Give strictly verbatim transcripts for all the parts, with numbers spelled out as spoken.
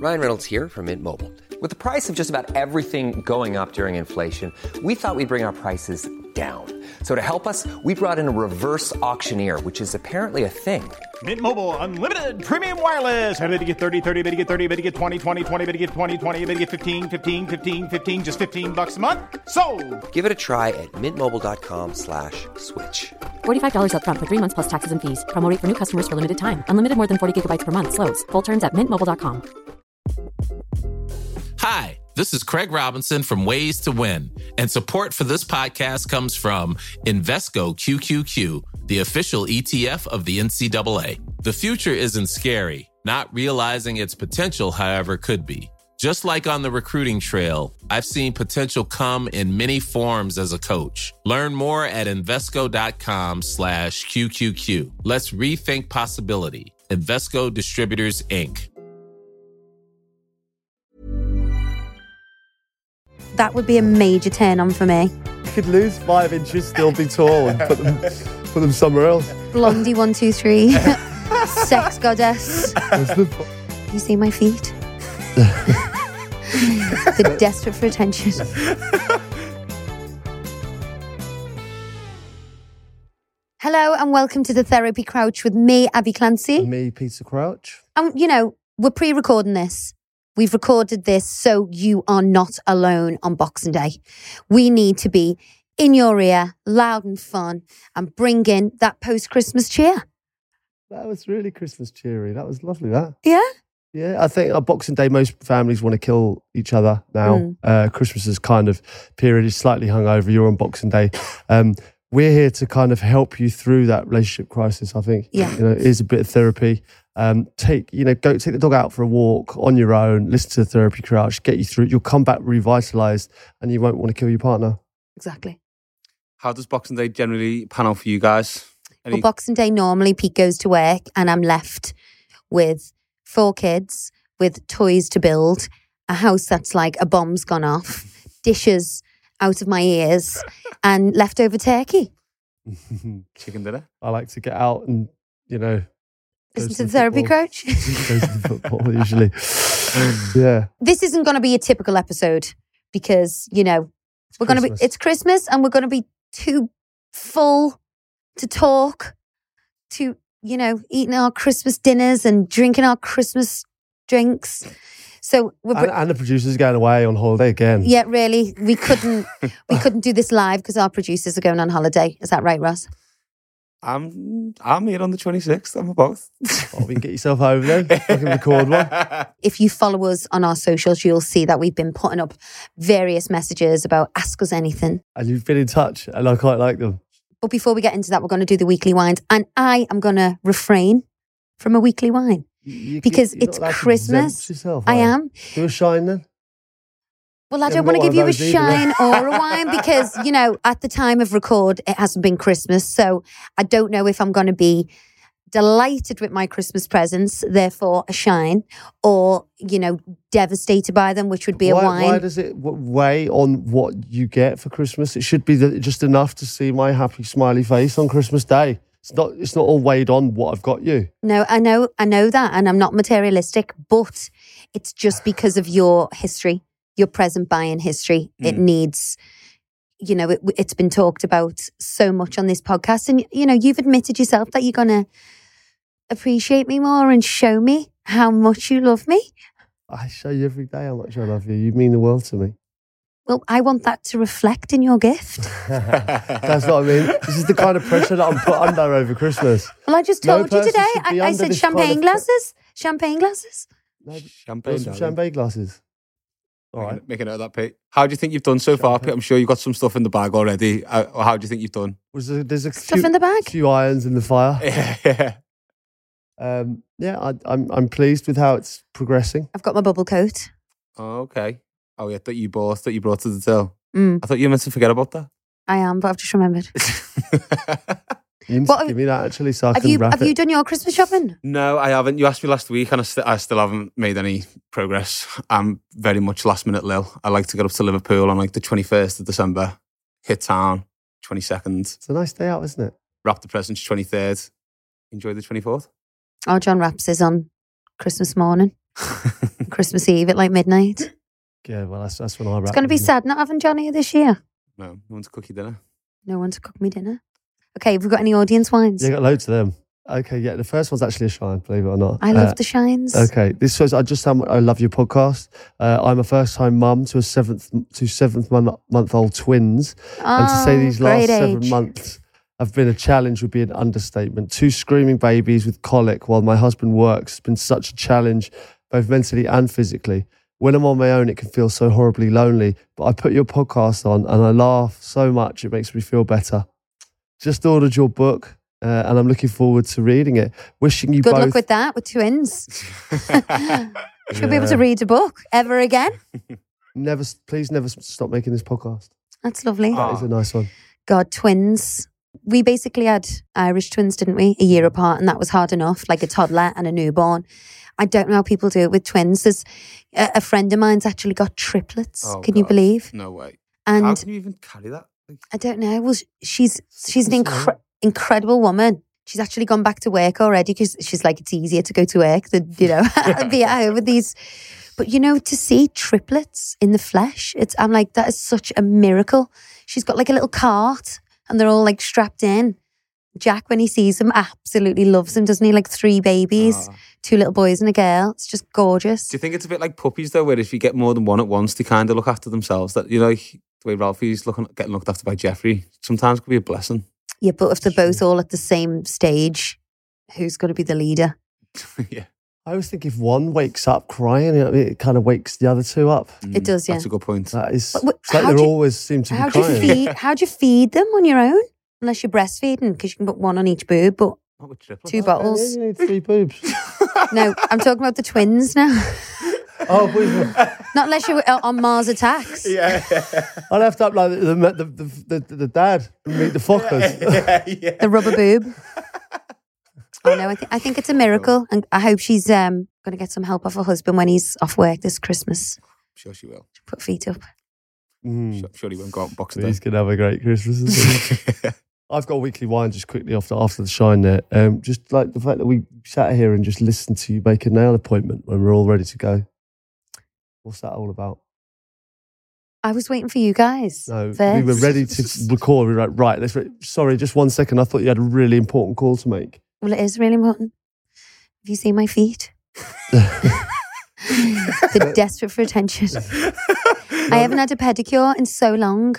Ryan Reynolds here from Mint Mobile. With the price of just about everything going up during inflation, we thought we'd bring our prices down. So to help us, we brought in a reverse auctioneer, which is apparently a thing. Mint Mobile Unlimited Premium Wireless. How to get thirty, thirty, how to get thirty, how to get twenty, twenty, twenty, how to get twenty, twenty, how to get fifteen, fifteen, fifteen, fifteen, just fifteen bucks a month? Sold! Give it a try at mintmobile.com slash switch. forty-five dollars up front for three months plus taxes and fees. Promo rate for new customers for limited time. Unlimited more than forty gigabytes per month. Slows full terms at mint mobile dot com. Hi, this is Craig Robinson from Ways to Win, and support for this podcast comes from Invesco Q Q Q, the official E T F of the N C double A. The future isn't scary. Not realizing its potential, however, could be. Just like on the recruiting trail, I've seen potential come in many forms as a coach. Learn more at Invesco.com slash QQQ. Let's rethink possibility. Invesco Distributors, Incorporated. That would be a major turn on for me. You could lose five inches, still be tall, and put them, put them somewhere else. Blondie one two three, sex goddess. You see my feet? They're desperate for attention. Hello and welcome to the Therapy Crouch with me, Abby Clancy. And me, Peter Crouch. And you know, we're pre-recording this. We've recorded this so you are not alone on Boxing Day. We need to be in your ear, loud and fun, and bring in that post-Christmas cheer. That was really Christmas cheery. That was lovely, that. Yeah? Yeah, I think on Boxing Day, most families want to kill each other now. Mm. Uh, Christmas is kind of period is slightly hungover. You're on Boxing Day. Um, we're here to kind of help you through that relationship crisis, I think. Yeah. You know, it is a bit of therapy. Um, take, you know, go take the dog out for a walk on your own, listen to the Therapy Crouch, get you through it. You'll come back revitalised and you won't want to kill your partner. Exactly. How does Boxing Day generally pan out for you guys? Any... Well, Boxing Day, normally Pete goes to work and I'm left with four kids, with toys to build, a house that's like a bomb's gone off, dishes out of my ears, and leftover turkey. Chicken dinner. I like to get out and, you know, listen to the Therapy Crouch. Go to the football, usually. Yeah. This isn't going to be a typical episode because, you know, It's we're going to be, it's Christmas and we're going to be too full to talk, to, you know, eating our Christmas dinners and drinking our Christmas drinks. So we're and, and the producer's going away on holiday again. Yeah, really. We couldn't we couldn't do this live because our producers are going on holiday. Is that right, Ross? I'm I'm here on the twenty-sixth. I'm both. Well, we can get yourself over then. I can record one. If you follow us on our socials, you'll see that we've been putting up various messages about Ask Us Anything. And you've been in touch, and I quite like them. But before we get into that, we're going to do the weekly wines. And I am going to refrain from a weekly wine. You, because you're it's not allowed to Christmas. exempt yourself, I right? am. Do a shine then. Well, I You don't haven't want to got give you a one of those either, shine or a wine because, you know, at the time of record, it hasn't been Christmas. So I don't know if I'm going to be delighted with my Christmas presents, therefore a shine, or, you know, devastated by them, which would be why, a wine. Why does it weigh on what you get for Christmas? It should be the, just enough to see my happy, smiley face on Christmas Day. It's not. It's not all weighed on what I've got you. No, I know, I know that, and I'm not materialistic, but it's just because of your history, your present buying history. Mm. It needs, you know, it, it's been talked about so much on this podcast, and you know, you've admitted yourself that you're gonna appreciate me more and show me how much you love me. I show you every day how much I love you. You mean the world to me. Well, I want that to reflect in your gift. That's what I mean. This is the kind of pressure that I'm put under over Christmas. Well, I just No told you person today. should be I, I under said this champagne kind of- glasses. Champagne glasses. No, Champagne, some darling. champagne glasses. All right. Make a note of that, Pete. How do you think you've done so far, Pete? I'm sure you've got some stuff in the bag already. Uh, or how do you think you've done? Was there, there's a Stuff few, in the bag. few irons in the fire. Yeah, yeah. Um, yeah, I, I'm I'm pleased with how it's progressing. I've got my bubble coat. Oh, okay. Oh, yeah, that you bought, that you brought to the till. Mm, I thought you were meant to forget about that. I am, but I've just remembered. You need What to have- give me that actually so I Have can you wrap have it. you done your Christmas shopping? No, I haven't. You asked me last week and I, st- I still haven't made any progress. I'm very much last minute Lil. I like to get up to Liverpool on like the twenty-first of December, hit town, twenty-second, It's a nice day out, isn't it? wrap the presents twenty-third, enjoy the twenty-fourth. Oh, John Raps is on Christmas morning. Christmas Eve at like midnight. Yeah, well, that's that's when I wrap. It's going to be isn't it? sad not having Johnny this year. No, no one's cookie dinner. No one to cook me dinner. Okay, have we got any audience wines? Yeah, got loads of them. Okay, yeah, the first one's actually a shine, believe it or not. I love Uh, the shines. Okay, this shows I just how much I love your podcast. Uh, I'm a first-time mum to a seventh to seventh month month old twins, and to say Oh, these last great seven age. months have been a challenge would be an understatement. Two screaming babies with colic while my husband works has been such a challenge, both mentally and physically. When I'm on my own, it can feel so horribly lonely. But I put your podcast on, and I laugh so much it makes me feel better. Just ordered your book. Uh, and I'm looking forward to reading it. Wishing you Good both. luck with that, with twins. Should be able to read a book ever again. Never, please, never s- stop making this podcast. That's lovely. That is a nice one. God, twins. We basically had Irish twins, didn't we? A year apart, and that was hard enough, like a toddler and a newborn. I don't know how people do it with twins. There's a, a friend of mine's actually got triplets. Oh, Can you God. believe? No way. And How can you even carry that? Like, I don't know. Well, sh- she's she's an incre- incredible woman. She's actually gone back to work already because she's like, it's easier to go to work than, you know, be at home with these. But, you know, to see triplets in the flesh, it's I'm like, that is such a miracle. She's got like a little cart and they're all like strapped in. Jack, when he sees them, absolutely loves them, doesn't he? Like three babies, Ah. two little boys and a girl. It's just gorgeous. do you think it's a bit like puppies though, where if you get more than one at once, they kind of look after themselves? That, you know, like the way Ralphie's looking, getting looked after by Jeffrey, sometimes it could be a blessing. Yeah, but if they're both all at the same stage, who's going to be the leader? Yeah. I always think if one wakes up crying, it, it kind of wakes the other two up. It does, yeah. That's a good point. That is, But- but it's like how they do you- always seem to be How do you crying. feed? How do you feed them on your own? Unless you're breastfeeding, because you can put one on each boob. But Not with triplets. two Yeah, bottles. you need three boobs. No, I'm talking about the twins now. Oh, we, Not unless you're uh, on Mars Attacks. Yeah, I'll have to up like the, the, the, the, the, the dad and meet the Fockers. yeah, yeah. The rubber boob. Oh no, I, th- I think it's a miracle, and I hope she's um, going to get some help off her husband when he's off work this Christmas. Sure she will. Put feet up. Mm. Sure, sure he won't go out and box it. He's going to have a great Christmas. Isn't he? I've got a weekly wine just quickly after after the shine there. Um, just like the fact that we sat here and just listened to you make a nail appointment when we're all ready to go. What's that all about? I was waiting for you guys. No, first. we were ready to record. We were like, right, let's. Re- Sorry, just one second. I thought you had a really important call to make. Well, it is really important. Have you seen my feet? They're desperate for attention. I haven't had a pedicure in so long.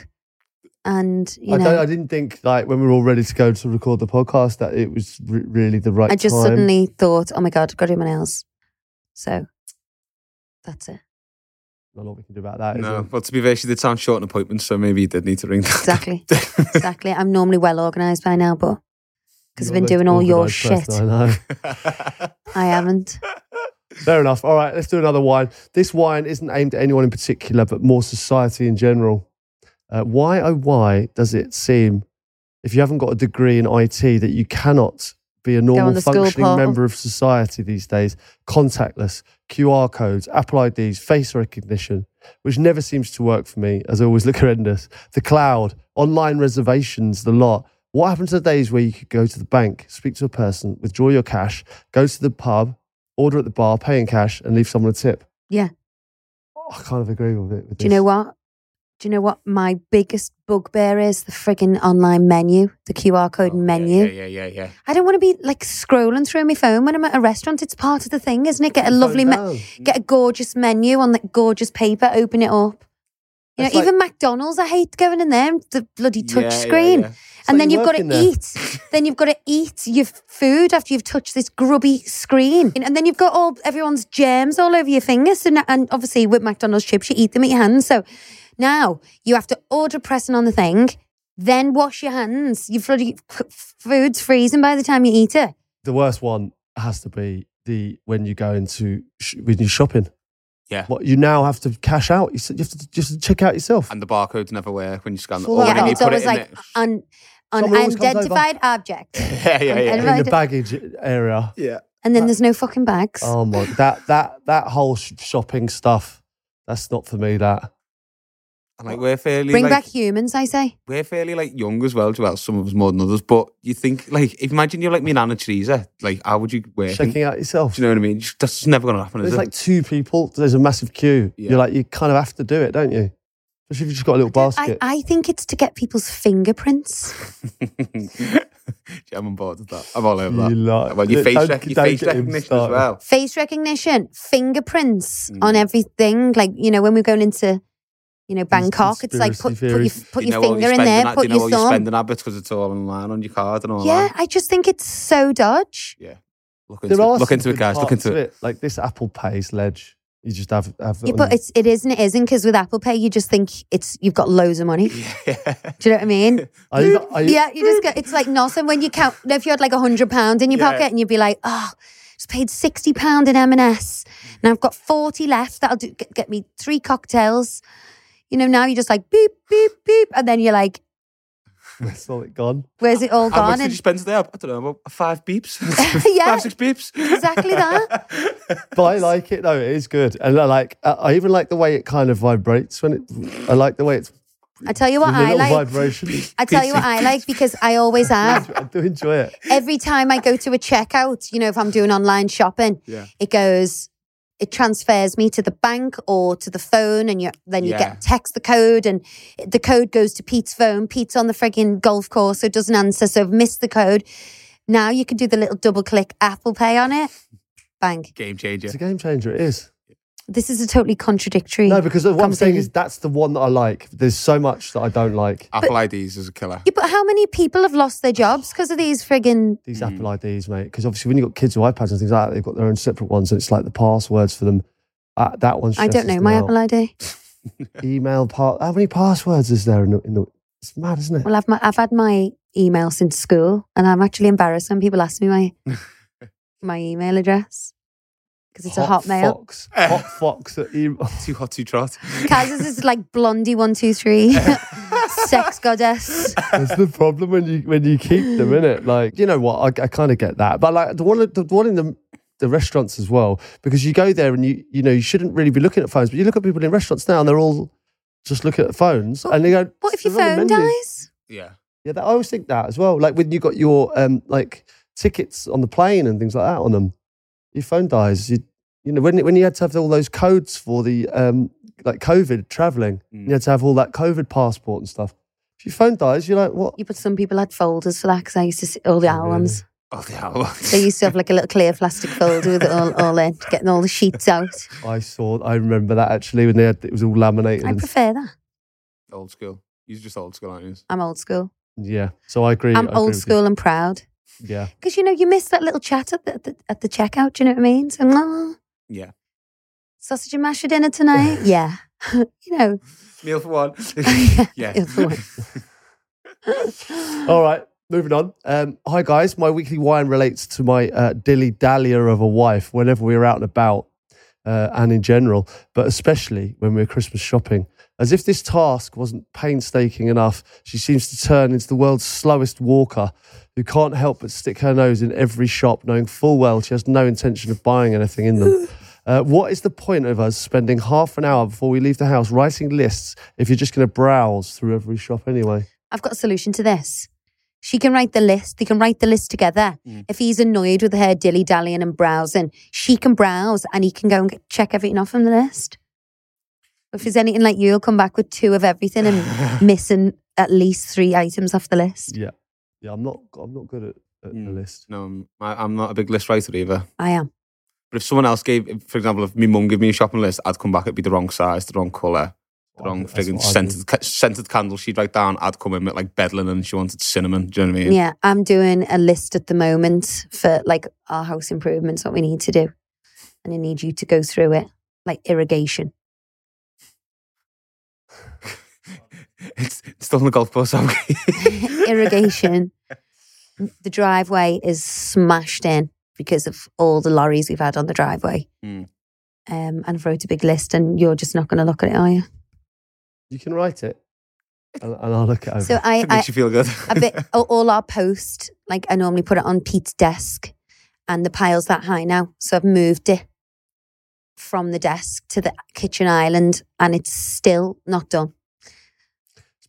And, you I, know, don't, I didn't think like when we were all ready to go to record the podcast that it was re- really the right I just time. suddenly thought, oh my God, I've got to do my nails. So that's it. Not a lot we can do about that. Is No, there? well, to be fair, she did sound short on appointments, so maybe you did need to ring that. Exactly. Exactly. I'm normally well organised by now, but because I've You're been the doing all your organised shit, person I know. I haven't. Fair enough. All right, let's do another wine. This wine isn't aimed at anyone in particular, but more society in general. Uh, why, oh, why does it seem, if you haven't got a degree in I T, that you cannot be a on normal the school functioning portal. member of society these days? Contactless, Q R codes, Apple I Ds, face recognition, which never seems to work for me, as I always look horrendous. The cloud, online reservations, the lot. What happened to the days where you could go to the bank, speak to a person, withdraw your cash, go to the pub, order at the bar, pay in cash, and leave someone a tip? Yeah. Oh, I kind of agree with it. With Do you this. know what? Do you know what my biggest bugbear is? The frigging online menu, the Q R code menu. Oh, Yeah, yeah, yeah, yeah. I don't want to be like scrolling through my phone when I'm at a restaurant. It's part of the thing, isn't it? Get a Slow lovely, me- down. get a gorgeous menu on that gorgeous paper. Open it up. You know, It's like- even McDonald's, I hate going in there. The bloody touch Yeah, yeah, screen. yeah. And like then you're you've got to working there. eat. Then you've got to eat your food after you've touched this grubby screen. And then you've got all everyone's germs all over your fingers. And, and obviously with McDonald's chips, you eat them with your hands. So now you have to order pressing on the thing, then wash your hands. Your bloody food's freezing by the time you eat it. The worst one has to be the when you go into sh- when you're shopping. Yeah. What you now have to cash out. You s- you have to just check out yourself. And the barcodes never work when you scan them. Well, Or Yeah, Yeah, when and you it's put always it in like it. un, Someone always comes over. unidentified object. Yeah, yeah, yeah. in Right. the baggage area. Yeah. And then there's no fucking bags. Oh my! That that that whole sh- shopping stuff. That's not for me. That And like we're fairly Bring like, back humans, I say. we're fairly like young as well. Well, some of us more than others. But you think like, if imagine you're like me and Anna Teresa, like how would you work? Checking out yourself. Do you know what I mean? Just- That's just never going to happen, is There's it? like two people. There's a massive queue. Yeah. You're like, you kind of have to do it, don't you? Especially if you've just got a little I, basket. I think it's to get people's fingerprints. I'm on board with that. I'm all over that. You lot. Well, your face, Don't- rec- your don't face get him recognition as started. well. Face recognition, fingerprints Mm. on everything. Like, you know, when we're going into, you know, Bangkok, it's like put, conspiracy put your, theories. put Do you your know all finger in spending there, at- put do you know your all your thumb. spending habits because it's all online on your card and all Yeah, that. I just think it's so dodge. Yeah. Look into There it. are Look some into it, good guys. Look parts into of it. Like this Apple Pay's ledge. You just have have it Yeah, on but it's it is and it isn't, because with Apple Pay you just think it's you've got loads of money. Yeah. Do you know what I mean? Are you, are you, Yeah, you just get it's like nothing when you count. If you had like a hundred pound in your Yeah. pocket and you'd be like, oh, just paid sixty pound in M and S. Now I've got forty left. That'll do, get, get me three cocktails. You know, now you're just like beep beep beep, and then you're like, Where's all it gone? where's it all How much gone? did you spend today? I don't know, about five beeps? Yeah. Five, six beeps? Exactly that. But I like it though. It is good, and I like. I even like the way it kind of vibrates when it. I like the way it's. I tell you what the I little like. vibration. I tell you what I like because I always have. I do enjoy it. Every time I go to a checkout, you know, if I'm doing online shopping, Yeah. it goes, it transfers me to the bank or to the phone, and you then you Yeah. get text the code, and the code goes to Pete's phone. Pete's on the frigging golf course, so it doesn't answer, so I've missed the code. Now you can do the little double click Apple Pay on it. Bang. Game changer. It's a game changer. It is. This is a totally contradictory. No, because what I'm saying conversation. is that's the one that I like. There's so much that I don't like. Apple I Ds is a killer. Yeah, but how many people have lost their jobs because of these friggin' These Mm. Apple I Ds, mate. Because obviously, when you've got kids with iPads and things like that, they've got their own separate ones, and it's like the passwords for them. Uh, that one. I don't know my Apple I D. Email part. How many passwords is there in the? In the it's mad, isn't it? Well, I've my, I've had my email since school, and I'm actually embarrassed when people ask me my my email address because it's a Hotmail. Fox. Hot Fox at email. Too hot, too trot. Kaz's is like Blondie one two three, sex goddess. That's the problem when you when you keep them, innit? Like, you know what? I, I kind of get that, but like the one the one in the the restaurants as well, because you go there and you you know you shouldn't really be looking at phones, but you look at people in restaurants now and they're all just looking at phones, and they go, What if your "They're on the phone menu." dies? Yeah. Yeah, that, I always think that as well. Like when you got your um like tickets on the plane and things like that on them, your phone dies. You you know when when you had to have all those codes for the um like COVID traveling, Mm. you had to have all that COVID passport and stuff. If your phone dies, you're like, what? Yeah, but some people had folders for that because I used to see all the albums. Oh, the albums. They used to have like a little clear plastic folder with it all, all in, getting all the sheets out. I saw. I remember that actually when they had, it was all laminated. I and, prefer that. Old school. You're just old school, aren't you? I'm old school. yeah, so I agree. I'm I agree old with you. school and proud. Yeah, Because, you know, you miss that little chat at the, at the, at the checkout, do you know what I mean? So, oh, Yeah. sausage and mash for dinner tonight? Yeah. You know. Meal for one. Yeah. Yeah. For one. all right. Moving on. Um, hi guys, my weekly wine relates to my uh, dilly dallier of a wife. Whenever we're out and about, uh, and in general, but especially when we're Christmas shopping. As if this task wasn't painstaking enough, she seems to turn into the world's slowest walker, who can't help but stick her nose in every shop, knowing full well she has no intention of buying anything in them. Uh, what is the point of us spending half an hour before we leave the house writing lists if you're just going to browse through every shop anyway? I've got a solution to this. She can write the list. They can write the list together. Mm. If he's annoyed with her dilly-dallying and browsing, she can browse and he can go and get, check everything off on the list. If there's anything like you, you'll come back with two of everything and missing at least three items off the list. Yeah, yeah. I'm not. I'm not good at, at the Mm. list. No, I'm, I- I'm not a big list writer either. I am. But if someone else gave, for example, if my mum gave me a shopping list, I'd come back, it'd be the wrong size, the wrong colour, the wrong That's frigging what I do. scented, ca- scented candle she'd write down. I'd come in with like bedlin and she wanted cinnamon. Do you know what I mean? Yeah, I'm doing a list at the moment for like our house improvements, what we need to do. And I need you to go through it, like irrigation. it's, it's still on the golf course, okay? Irrigation. The driveway is smashed in because of all the lorries we've had on the driveway. Mm. Um, and I've wrote a big list and you're just not going to look at it, are you? You can write it, and, and I'll look it over. So I, It I makes you feel good. a bit, all- all our post, like I normally put it on Pete's desk and the pile's that high now. So I've moved it from the desk to the kitchen island and it's still not done.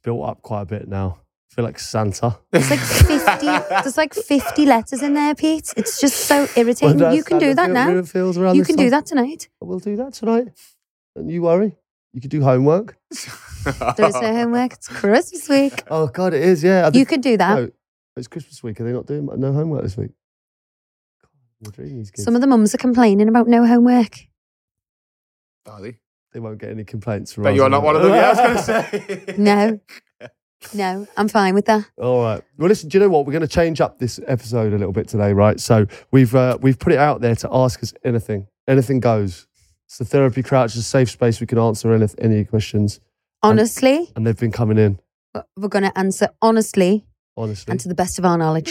built up quite a bit now. I feel like Santa. There's like fifty. There's like fifty letters in there, Pete. It's just so irritating. Well, you can do that now. Feels around You this can time. do that tonight. We'll do that tonight. Don't you worry. You could do homework. There is no homework. It's Christmas week. Oh God, it is. Yeah, I You think- could do that. No, it's Christmas week. Are they not doing no homework this week? God, I'm dreaming these kids. Some of the mums are complaining about no homework. Are they? They won't get any complaints from But us. you're not one of them. Yeah, I was going to say. No. No, I'm fine with that. All right. Well, listen. Do you know what? We're going to change up this episode a little bit today, right? So we've uh, we've put it out there to ask us anything. Anything goes. It's the Therapy Crouch, a safe space we can answer any, any questions. Honestly, And they've been coming in. we're going to answer honestly Honestly, and to the best of our knowledge.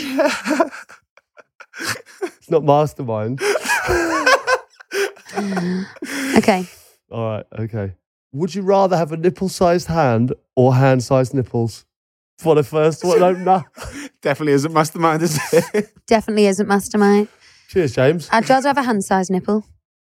it's not mastermind. Okay. All right. Okay. Would you rather have a nipple-sized hand or hand-sized nipples? For the first one, no, no. Definitely isn't mastermind, is it? Definitely isn't mastermind. Cheers, James. I'd rather have a hand-sized nipple.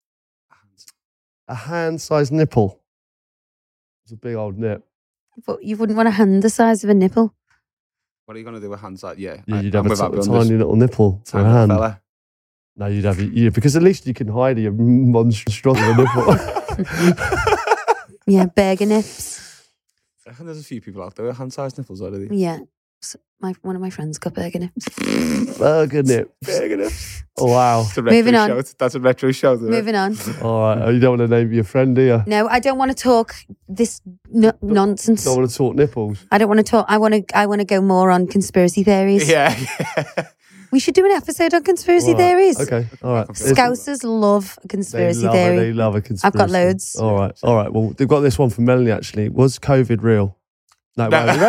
A hand-sized nipple. It's a big old nip. But you wouldn't want a hand the size of a nipple. What are you going to do with hands like? Yeah, Yeah, I- you'd I'm have a with t- Abby a on tiny this. little nipple for a Tiny hand. fella. No, you'd have yeah, because at least you can hide your monstrous nipple. Yeah, burger nips. I reckon there's a few people out there with hand-sized nipples already. Yeah. So my one of my friends got burger nips. Burger nip. Burger nips. Oh, wow. That's a retro Moving on. shout. That's a retro shout. Isn't it? Moving on. All right. Oh, you don't want to name your friend, do you? No, I don't want to talk this n- nonsense. Don't want to talk nipples. I don't want to talk. I want to. I want to go more on conspiracy theories. Yeah. yeah. We should do an episode on conspiracy All right. theories. Okay. All right. Scousers love a They conspiracy love, theory. it, they love a conspiracy. I've got loads. All right. All right. Well, they've got this one from Melanie, actually. Was COVID real? No, No. wait,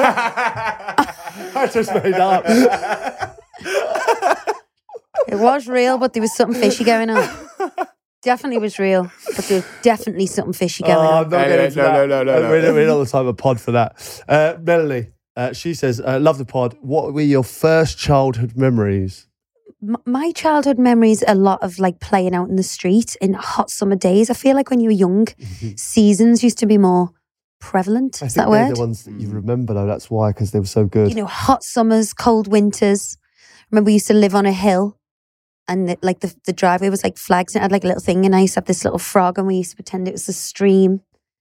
I just made that up. It was real, but there was something fishy going on. Definitely was real, but there was definitely something fishy going Oh, I'm on. not Anyway, getting into no, that. no, no, no, Uh, no. We're, we're not the type of pod for that. Uh, Melanie, uh, she says, uh, love the pod. What were your first childhood memories? M- My childhood memories, a lot of like playing out in the street in hot summer days. I feel like when you were young, seasons used to be more prevalent. I Is think that they're word? the ones that you remember, though. That's why, because they were so good. You know, hot summers, cold winters. Remember, we used to live on a hill, and the, like the the driveway was like flags, and it had like a little thing. And I used to have this little frog, and we used to pretend it was a stream,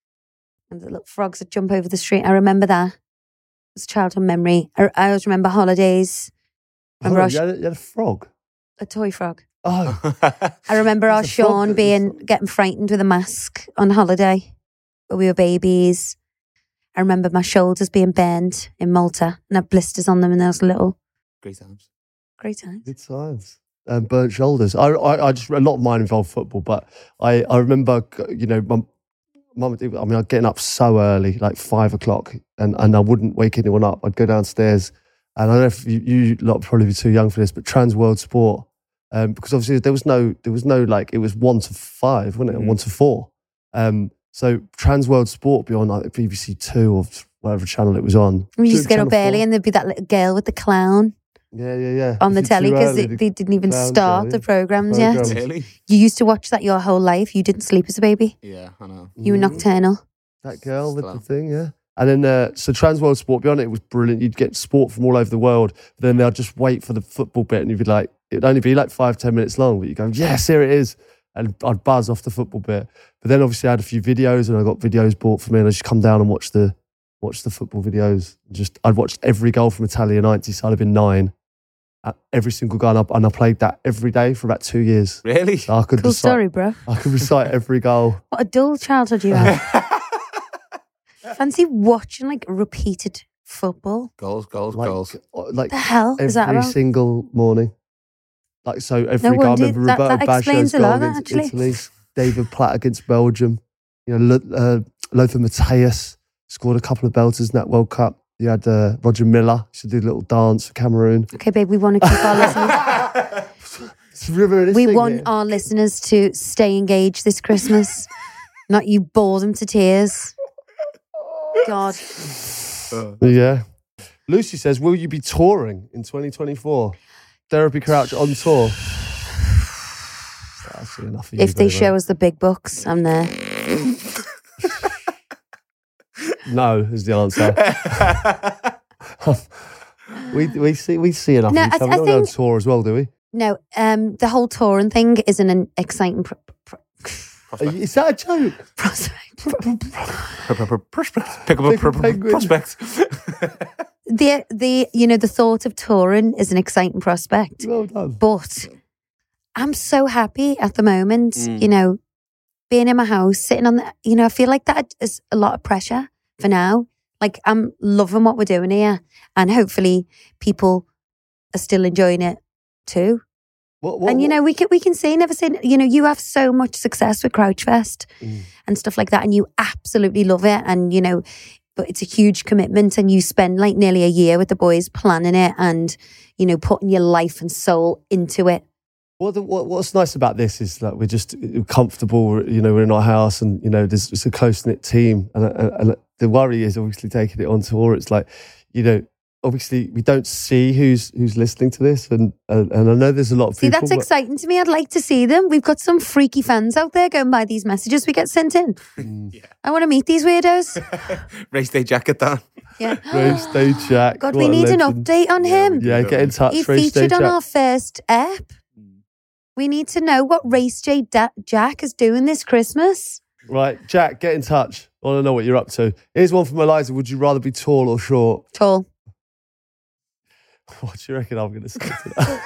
and the little frogs would jump over the stream. I remember that. It was a childhood memory. I, I always remember holidays. Hold Remember on, our you, sh- had a, you had a frog? a toy frog. Oh, I remember our There's a frog Sean that- being getting frightened with a mask on holiday when we were babies. I remember my shoulders being burned in Malta and had blisters on them, and those little Great times. great times. good times. Um, burnt shoulders. I, I, I just, a lot of mine involved football, but I, I remember, you know, my mum, I mean, I'm getting up so early, like five o'clock, and, and I wouldn't wake anyone up. I'd go downstairs, and I don't know if you, you lot probably be too young for this, but Trans World Sport, um, because obviously there was no, there was no like, it was one to five, wasn't it? Mm. One to four. Um, so Trans World Sport be on like B B C Two or whatever channel it was on. We used to get Channel up early, four. and there'd be that little girl with the clown Yeah, yeah, yeah. on the If you're telly too because early, they, the they didn't even clown start girl, the yeah. programs yet. Programmes. Really? You used to watch that your whole life. You didn't sleep as a baby. Yeah, I know. You were Mm. nocturnal. That girl with the Still. thing, yeah. And then, uh, so Trans World Sport, beyond it, it was brilliant. You'd get sport from all over the world. But then they'd just wait for the football bit, and you'd be like, it'd only be like five, ten minutes long. But you go, yes, here it is. And I'd buzz off the football bit. But then obviously I had a few videos, and I got videos bought for me, and I just come down and watch the watch the football videos. Just I'd watched every goal from Italia ninety, so I'd have been nine. Uh, every single goal, and I, and I played that every day for about two years. Really? So I could Cool recite, story, bro. I could recite every goal. What a dull childhood you had. Fancy watching like repeated football. Goals, goals, Like, goals. like The hell is that every about? single morning. Like, so every No goal, I wonder- remember that- Roberto that Baggio's explains a goal lot, against actually. Italy, David Platt against Belgium. You know, Lo- uh, Lothar Matthäus scored a couple of belters in that World Cup. You had uh, Roger Miller, used to do a little dance for Cameroon. Okay, babe, we want to keep our listeners. It's reminiscing We want here. our listeners to stay engaged this Christmas, not you bore them to tears. God. Yeah. Lucy says, will you be touring in twenty twenty-four? Therapy Crouch on tour. I've seen enough of you, If they baby. show us the big bucks, I'm there. no is the answer. we we see we see enough. No, of each I- other. I We don't go on think- tour as well, do we? No, um, the whole touring thing isn't an exciting pr- pr- Is that a joke? prospect. Pick up a Pick a penguin. prospect. the the you know the thought of touring is an exciting prospect, Well done. but I'm so happy at the moment. Mm. You know, being in my house, sitting on the. You know, I feel like that is a lot of pressure for now. Like I'm loving what we're doing here, and hopefully people are still enjoying it too. What, what, And you know, we can we can say never say. You know, you have so much success with Crouchfest Mm. and stuff like that, and you absolutely love it. And you know, but it's a huge commitment, and you spend like nearly a year with the boys planning it, and you know, putting your life and soul into it. What, the, what what's nice about this is that we're just comfortable. You know, we're in our house, and you know, there's it's a close knit team. And, and, and the worry is obviously taking it on tour. It's like, you know, obviously we don't see who's who's listening to this, and and, and I know there's a lot of See, people. that's but- exciting to me. I'd like to see them. We've got some freaky fans out there going by these messages we get sent in. Mm. I want to meet these weirdos. Race day jacket down. Yeah. Race Day Jack. God, what we a need an legend. update on Yeah, him. we do. Yeah, get in touch. He Race Day featured on Jack. our first ep. We need to know what Race J da- Jack is doing this Christmas. Right, Jack, get in touch. I want to know what you're up to. Here's one from Eliza. Would you rather be tall or short? Tall. What do you reckon I'm going to say to that?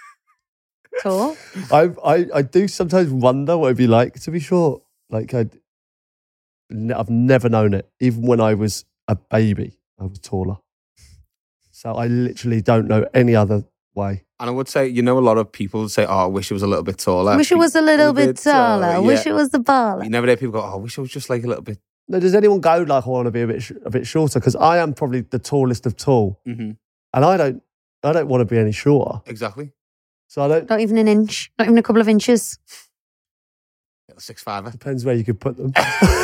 Tall. I, I I do sometimes wonder what it'd be like to be short. Like I'd, I've never known it. Even when I was a baby, I was taller. So I literally don't know any other way. And I would say, you know, a lot of people say, "Oh, I wish it was a little bit taller." Wish it was a little bit taller. yeah. Wish it was the baller. You never hear people go, "Oh, I wish it was just like a little bit." Now, does anyone go like I want to be a bit sh- a bit shorter? Because I am probably the tallest of tall, Mm-hmm. and I don't I don't want to be any shorter. Exactly. So I don't. Not even an inch. Not even a couple of inches. Little six fiver. Depends where you could put them.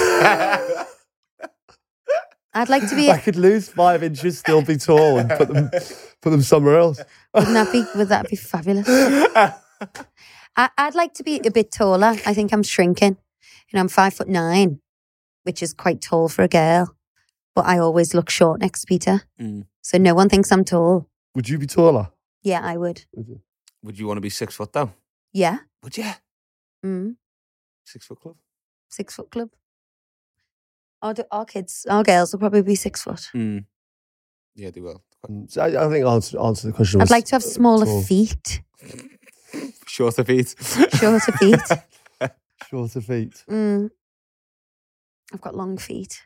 I'd like to be. I could lose five inches, still be tall, and put them put them somewhere else. Wouldn't that be? Would that be fabulous? I, I'd like to be a bit taller. I think I'm shrinking. You know, I'm five foot nine, which is quite tall for a girl. But I always look short next to Peter, Mm. so no one thinks I'm tall. Would you be taller? Yeah, I would. Would you want to be six foot though? Yeah. Would you? Mm. Six foot club. Six foot club. Our, d- our kids, our girls will probably be six foot. Mm. Yeah, they will. Mm, So I, I think answer answer the question. I'd was, like to have uh, smaller tall. feet, Shorter feet. shorter feet. Shorter feet. Mm. I've got long feet.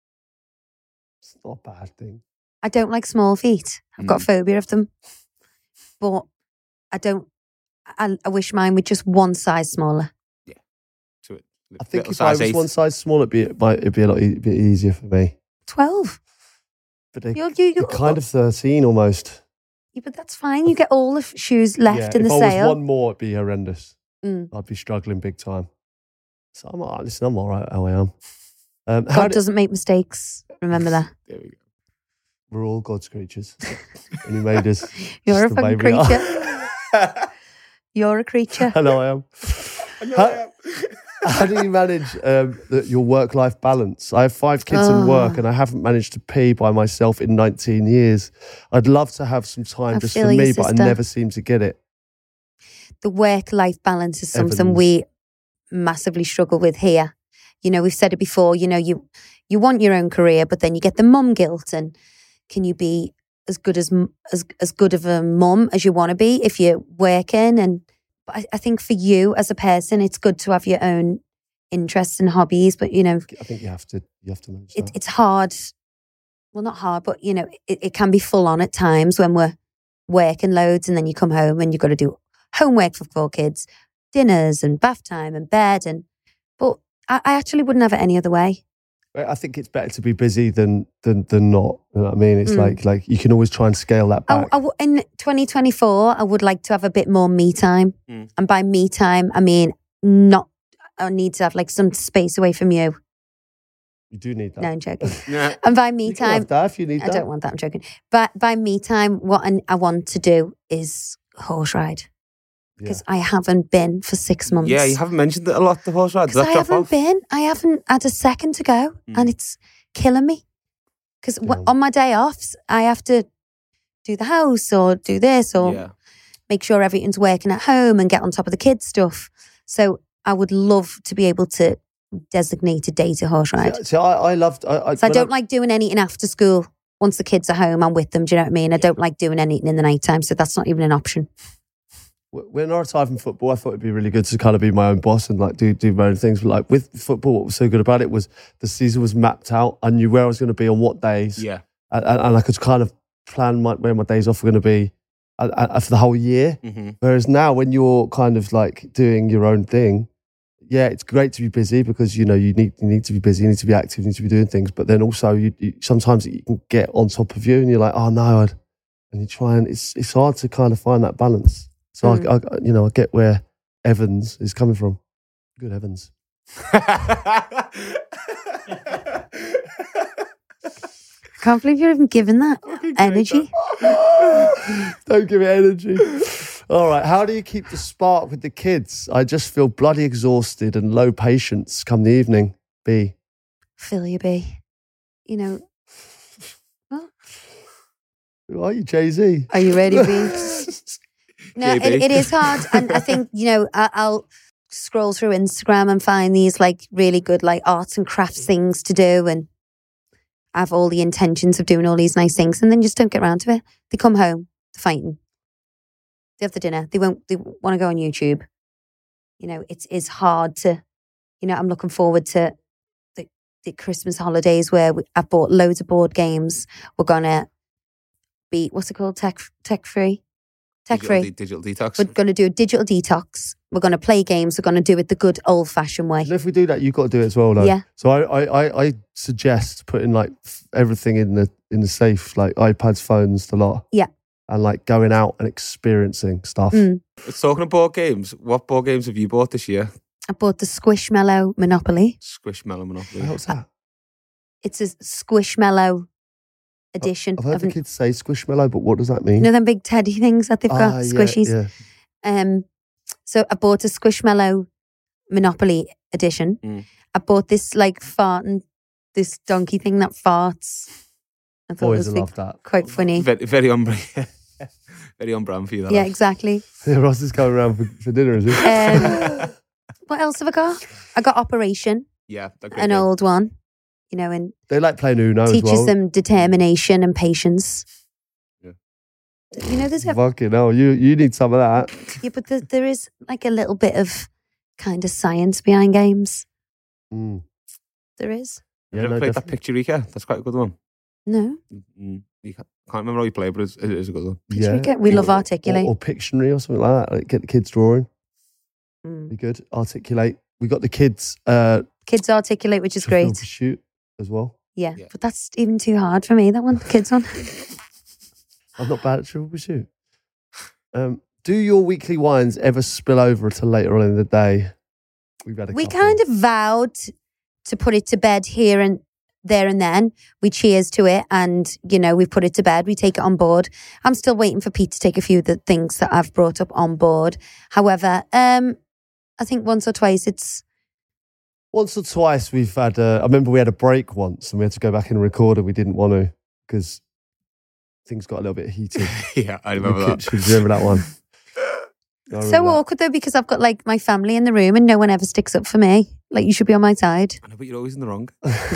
It's not a bad thing. I don't like small feet. I've got a Mm. phobia of them. But I don't, I, I wish mine were just one size smaller. To it. I think Little if I size was eight. one size smaller, it'd be, it might it'd be a lot e- bit easier for me. twelve. But they, You're, you, they're you, kind of thirteen almost. Yeah, but that's fine. You get all the f- shoes left Yeah, in the if I sale. was one more, it'd be horrendous. Mm. I'd be struggling big time. So I'm all right. Listen, I'm all right how I am. Um, how God do- doesn't make mistakes. Remember that. There we go. we're all God's creatures, and He made us. You're a just the way fucking we are. creature. You're a creature. I know I am. How, how do you manage um, the, your work-life balance? I have five kids and work, Oh. and I haven't managed to pee by myself in nineteen years. I'd love to have some time I just feel for you, me, but I sister. never seem to get it. The work-life balance is something Evans. we massively struggle with here. You know, we've said it before, you know, you you want your own career, but then you get the mum guilt, and can you be as good as m- as as good of a mum as you want to be if you're working? And but I, I think for you as a person, it's good to have your own interests and hobbies, but you know, I think you have to. You have to manage it, that. it's hard. Well, not hard, but you know, it, it can be full on at times when we're working loads, and then you come home and you've got to do homework for four kids, dinners and bath time and bed, and but I, I actually wouldn't have it any other way. I think it's better to be busy than than than not. You know what I mean? It's Mm. like like you can always try and scale that I, back. I w- in twenty twenty-four, I would like to have a bit more me time, Mm. and by me time, I mean not. I need to have like some space away from you. you do need that. No, I'm joking. Yeah. And by me You can time, have that if you need I that. don't want that. I'm joking. But by me time, what I, I want to do is horse ride because I haven't been for six months. Yeah, you haven't mentioned it a lot, the horse ride. Does Because that I drop haven't off? been. I haven't had a second to go, Mm. and it's killing me. Because Yeah. on my day offs, I have to do the house or do this or Yeah. make sure everything's working at home and get on top of the kids' stuff. So I would love to be able to designate a day to horse ride. See, see, I, I loved. I, I, So I when don't like doing anything after school. Once the kids are home, I'm with them. Do you know what I mean? I don't like doing anything in the nighttime, so that's not even an option. When I retired from football, I thought it'd be really good to kind of be my own boss and like do do my own things. But like with football, what was so good about it was the season was mapped out. I knew where I was going to be on what days, Yeah. and, and, and I could kind of plan my, where my days off were going to be uh, uh, for the whole year. Mm-hmm. Whereas now, when you're kind of like doing your own thing, yeah, it's great to be busy because you know you need you need to be busy, you need to be active, you need to be doing things. But then also, you, you sometimes it can get on top of you, and you're like, oh no, I'd, and you try and it's it's hard to kind of find that balance. So Mm. I, I, you know, I get where Evans is coming from. Good Evans. Can't believe you're even given that energy. Don't give it energy. All right. How do you keep the spark with the kids? I just feel bloody exhausted and low patience come the evening. B. Fill you be. You know, Who are you, Jay-Z? are you ready, B? No, it, J B. it is hard. And I think, you know, I, I'll scroll through Instagram and find these like really good like arts and crafts things to do and have all the intentions of doing all these nice things and then just don't get around to it. They come home, they're fighting. They have the dinner. They won't, they want to go on YouTube. You know, it's, it's hard to, you know, I'm looking forward to the, the Christmas holidays where we, I've bought loads of board games. We're going to be, what's it called? Tech, tech free? Tech Digital, free. de- digital detox. We're going to do a digital detox. We're going to play games. We're going to do it the good old fashioned way. And if we do that, you've got to do it as well, though. Yeah. So I, I, I, I suggest putting like f- everything in the in the safe, like iPads, phones, the lot. Yeah. And like going out and experiencing stuff. Mm. Talking of board games, what board games have you bought this year? I bought the Squishmallow Monopoly. Squishmallow Monopoly. What's that? It's a Squishmallow edition. I've heard of the an- kids say Squishmallow, but what does that mean? you know them big teddy things that they've got, Ah, yeah, squishies. yeah. Um, so I bought a Squishmallow Monopoly edition. Mm. I bought this like farting, this donkey thing that farts. I thought Boys it will was love that. quite funny. Very, very on brand. Very on brand for you. That Yeah, is. exactly. Yeah, Ross is coming around for, for dinner, is he? Um, what else have I got? I got Operation, Yeah, they're great an games. old one. You know, and They like playing Uno as teaches well. them determination and patience. Yeah. You know, there's a, Fucking hell, you, you need some of that. yeah, but there, there is like a little bit of kind of science behind games. Mm. There is. Have Yeah, you ever no, played that definitely. Picturica? That's quite a good one. No, Mm, you can't, can't remember how you play, but it's, it is a good one. Yeah. Picture- we love Or- Articulate. Or, or Pictionary or something like that. Like get the kids drawing. Mm. Be good. Articulate. We got the kids. Uh, Kids Articulate, which is Trivial great. Pursuit as well. Yeah, Yeah. but that's even too hard for me. That one, the kids one. I'm not bad at Trivial Pursuit. Um, do your weekly wines ever spill over till later on in the day? We've had a We couple. kind of vowed to put it to bed here and there and then. We cheers to it and, you know, we put it to bed. We take it on board. I'm still waiting for Pete to take a few of the things that I've brought up on board. However, um, I think once or twice it's, Once or twice we've had. Uh, I remember we had a break once and we had to go back and record and we didn't want to because things got a little bit heated. Yeah, I in remember the that. kitchen. Do you remember that one? I so remember that. awkward though because I've got like my family in the room and no one ever sticks up for me. Like you should be on my side. I know, but you're always in the wrong.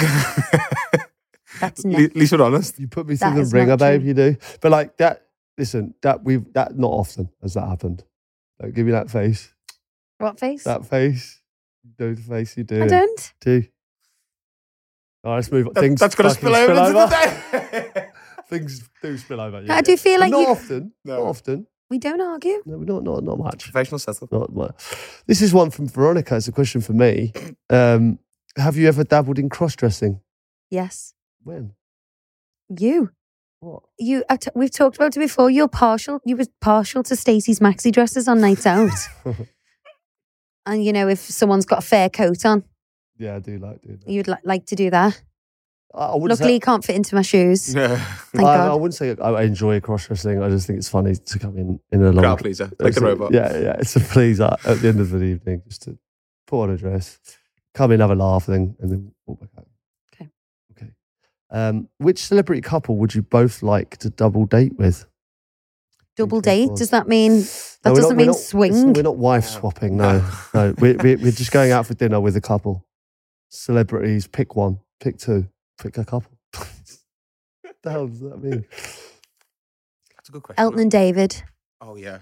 That's At no. least we're honest. You put me That through the is ringer, not true. babe. You do, but like that. Listen, that we've that not often has that happened. Like, give me that face. What face? That face. You do the face you do. I don't. Do. All right, let's move on. That- Things that's going to fucking spill over into the day. Things do spill over. I do feel But like not you- often. No. Not often. We don't argue. No, not not not much. Professional setup. Not much. This is one from Veronica. It's a question for me. Um, have you ever dabbled in cross dressing? Yes. When? You. What? You. I t- we've talked about it before. You're partial. You were partial to Stacey's maxi dresses on nights out. And you know, if someone's got a fair coat on, Yeah, I do like doing that. you'd li- like to do that. I, I wouldn't Luckily, say, it can't fit into my shoes. Yeah. Thank I, God. I wouldn't say I enjoy cross dressing. I just think it's funny to come in in a long Crowd pleaser, like it's a robot. Yeah, yeah. It's a pleaser at the end of the evening, just to put on a dress, come in, have a laugh, then and then walk back out. Okay. Okay. Um, which celebrity couple would you both like to double date with? Double date? Does that mean that No, we're doesn't not- mean we're not- swing? We're not wife swapping. No, no. We're, we're we're just going out for dinner with a couple. Celebrities. Pick one. Pick two. Pick a couple. What the hell does that mean? That's a good question. Elton and David. Oh, yeah.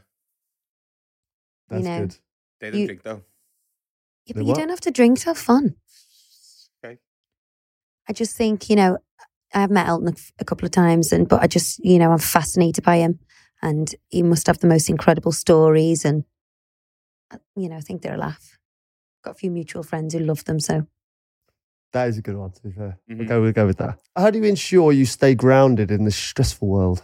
That's know, good. They didn't You- drink, though. Yeah, They but you what? don't have to drink to have fun. Okay. I just think, you know, I've met Elton a, f- a couple of times, and but I just, you know, I'm fascinated by him, and he must have the most incredible stories, and uh, you know, I think they're a laugh. Got a few mutual friends who love them, so That is a good one, to be fair. Mhm. We'll, go, we'll go with that. How do you ensure you stay grounded in this stressful world?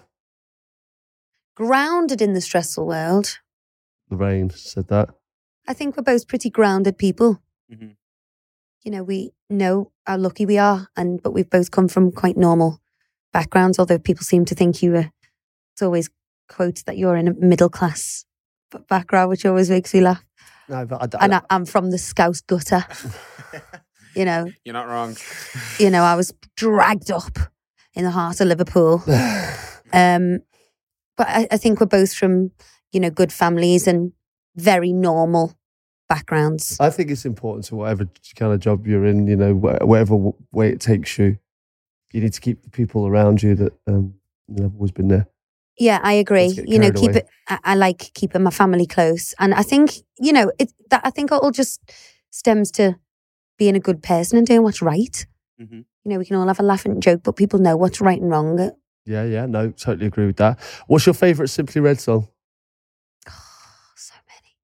grounded in the stressful world. Lorraine said that. I think we're both pretty grounded people. Mhm. You know, we know how lucky we are, and but we've both come from quite normal backgrounds. Although people seem to think you were, it's always quoted that you're in a middle class b- background, which always makes me laugh. No, but I, d- And I, I'm from the Scouse gutter. You know, You're not wrong. you know, I was dragged up in the heart of Liverpool. Um, but I, I think we're both from, you know, good families and very normal backgrounds. I think it's important to whatever kind of job you're in, you know, wh- whatever w- way it takes you, you need to keep the people around you that um, you know, have always been there. Yeah, I agree. Let's get You know, carried keep away. it. I, I like keeping my family close, and I think you know it. That I think it all just stems to being a good person and doing what's right. Mm-hmm. You know, we can all have a laugh and joke, but people know what's right and wrong. Yeah, yeah, no, totally agree with that. What's your favourite Simply Red song? Oh, so many.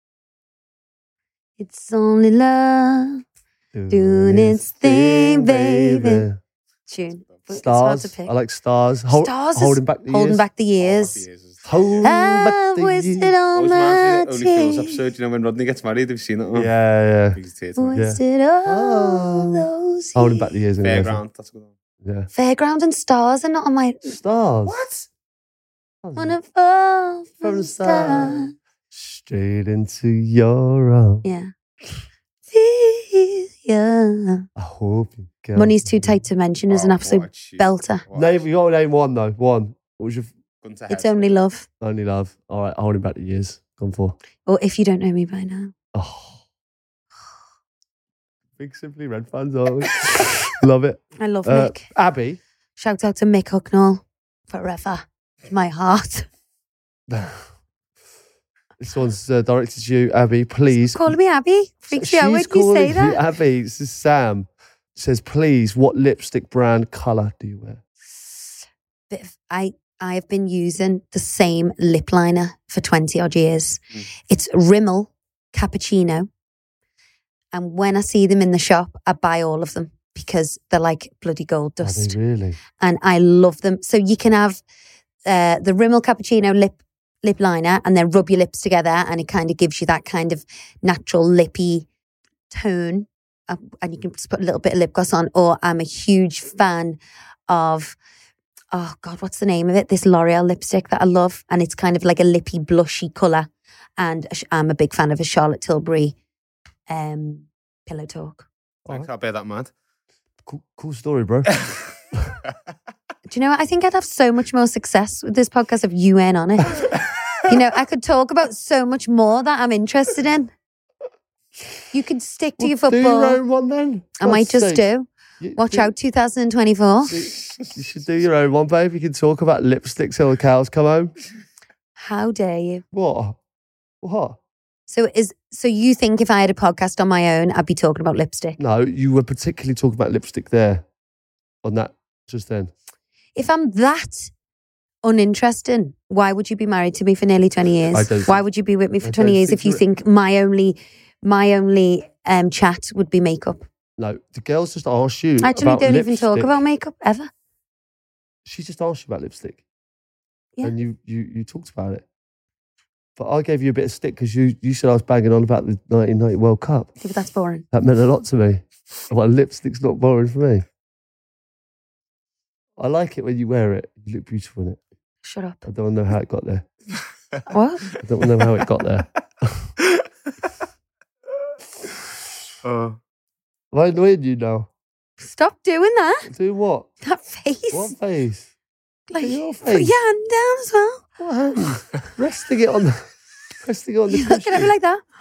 It's only love doing its thing, baby. Tune. But it's hard Stars. to pick. I like Stars. Hol- Stars is holding back the holding years. back the years. Holding I've back the wasted years. all Always my reminds me of the Only Fools days. episode, you know, when Rodney gets married, have you seen it? Oh, Yeah, yeah. brings tears to my eyes. Wasted all Oh. those Holding back the years. and everything. Fairground, that's a good one. Yeah. Fairground and Stars are not on my. Stars. What? Wanna fall From from the the star. Straight into your arms. Yeah. Yeah. I hope you get Money's Too Tight to Mention is an Oh, absolute what a tune. belter. What a Name, you got to name one though. One. What was your f- gun to It's head. Only Love. only love? All right, holding back the years. Gone for. Or If You Don't Know Me By Now. Oh. Big Simply Red fans, are we? Love it. I love Uh, Mick. Abby. Shout out to Mick Hucknall. Forever. My heart. This one's uh, directed to you, Abby. Please. Calling me Abby. Freaks you out when She's you say calling that. Abby. This is Sam. Says, please, what lipstick brand colour do you wear? Bit of- I I have been using the same lip liner for twenty odd years. Mm. It's Rimmel Cappuccino. And when I see them in the shop, I buy all of them because they're like bloody gold Are dust. they really? And I love them. So you can have uh, the Rimmel Cappuccino lip lip liner and then rub your lips together, and it kind of gives you that kind of natural lippy tone. Uh, and you can just put a little bit of lip gloss on. Or I'm a huge fan of, oh God, what's the name of it? This L'Oreal lipstick that I love. And it's kind of like a lippy, blushy colour. And a sh- I'm a big fan of a Charlotte Tilbury um, Pillow Talk. Thanks, I'll bear that mad. Cool, cool story, bro. Do you know what? I think I'd have so much more success with this podcast if you weren't on it. You know, I could talk about so much more that I'm interested in. You could stick to Well, your do your football. own one then. I might God's just sake. do. You- Watch do- out, two thousand twenty-four. do- You should do your own one, babe. You can talk about lipsticks till the cows come home. How dare you? What? What? So is so you think if I had a podcast on my own, I'd be talking about lipstick? No, you were particularly talking about lipstick there on that just then. If I'm that uninteresting, why would you be married to me for nearly twenty years? I don't Why think- would you be with me I for twenty don't years think if you you're- think my only my only um, chat would be makeup? No, the girls just asked you. I actually about don't even talk lipstick. about makeup ever. She just asked you about lipstick. Yeah. And you, you, you talked about it. But I gave you a bit of stick because you, you said I was banging on about the nineteen ninety World Cup. Yeah, but that's boring. That meant a lot to me. Well, lipstick's not boring for me. I like it when you wear it. You look beautiful in it. Shut up. I don't know how it got there. What? I don't know how it got there. Oh, Am I annoying you now? Stop doing that. Do what? That face. What face? Like, your put face. your hand down as well. What hand? Resting it on the, resting it on the You're looking at me like that.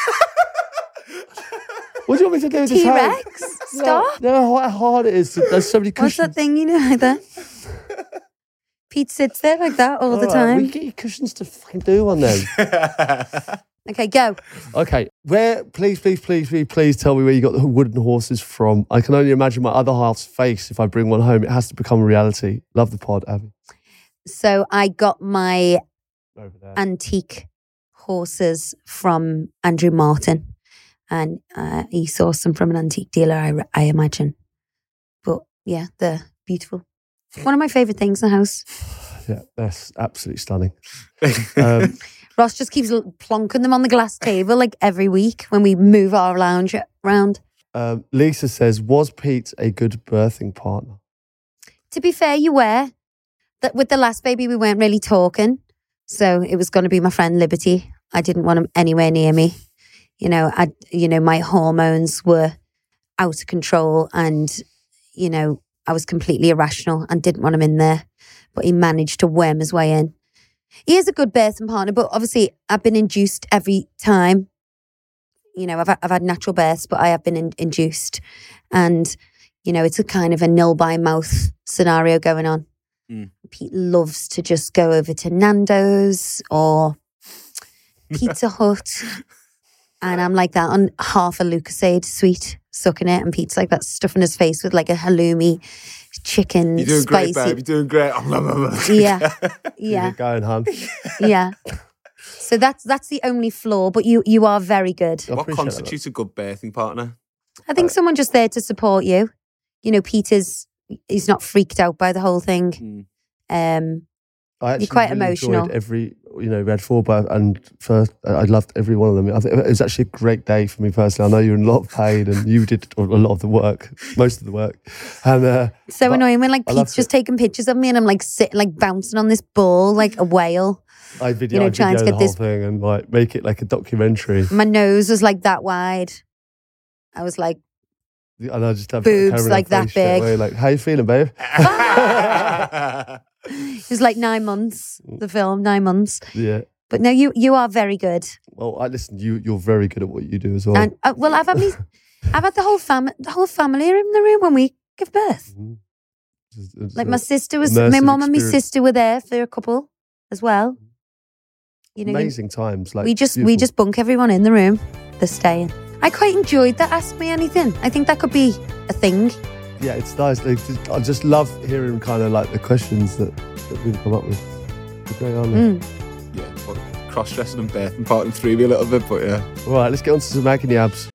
What do you want me to do with this hand? T-Rex. Stop. No, no, how hard it is. To, there's so many What's cushions. that thing you know like that? Pete sits there like that all, all the right, time. Well, you get your cushions to fucking do one then. Okay, go. Okay, where? Please, please, please, please, please tell me where you got the wooden horses from. I can only imagine my other half's face if I bring one home. It has to become a reality. Love the pod, Abby. So I got my Over there. antique horses from Andrew Martin, and uh, he sourced them from an antique dealer, I, I imagine. But yeah, they're beautiful. One of my favourite things in the house. Yeah, that's absolutely stunning. Um, Ross just keeps l- plonking them on the glass table like every week when we move our lounge around. um, Lisa says, was Pete a good birthing partner? To be fair, you were. That with the last baby, we weren't really talking. So it was going to be my friend Liberty. I didn't want him anywhere near me. You know, I, you know, my hormones were out of control, and, you know, I was completely irrational and didn't want him in there. But he managed to worm his way in. He is a good birthing partner, but obviously I've been induced every time. You know, I've I've had natural births, but I have been in, induced, and you know, it's a kind of a nil by mouth scenario going on. Mm. Pete loves to just go over to Nando's or Pizza Hut, and I'm like that on half a Lucasade sweet, sucking it, and Pete's like that, stuffing his face with like a halloumi chicken. You're doing spicy. great, babe. You're doing great. Yeah, yeah, Keep it going, hun. yeah. So that's that's the only flaw, but you you are very good. I What appreciate that. constitutes a good birthing partner? I think someone just there to support you. You know, Peter's he's not freaked out by the whole thing. Mm. Um, I actually You're quite really enjoyed emotional. every, you know, we had four, but and first, I loved every one of them. I think it was actually a great day for me personally. I know you're in a lot of pain, and you did a lot of the work, most of the work, and uh, so but annoying when like I Pete's loved just it. taking pictures of me and I'm like sitting like bouncing on this ball like a whale. I video, You know, I trying to video get the whole this- thing and like make it like a documentary. My nose was like that wide. I was like, And I just have Boobs camera in like her that face straight big. away, like, how you feeling, babe? it was like nine months, the film, nine months. Yeah. But no, you you are very good. Well, I listen. You you're very good at what you do as well. And uh, well, I've had me, I've had the whole fam, the whole family in the room when we give birth. Mhm. It's- it's Like a my sister was, my immersive mom and my experience. sister were there for a couple as well. You know, you- amazing times. Like we just we beautiful. just bunk everyone in the room. They're staying. I quite enjoyed that. Ask me anything. I think that could be a thing. yeah, it's nice. Like, just- I just love hearing kind of like the questions that, that we come up with. They're great, aren't they? Mm. Yeah, but cross-dressing and birthing partner threw me a little bit, but yeah. All right, let's get on to some agony abs.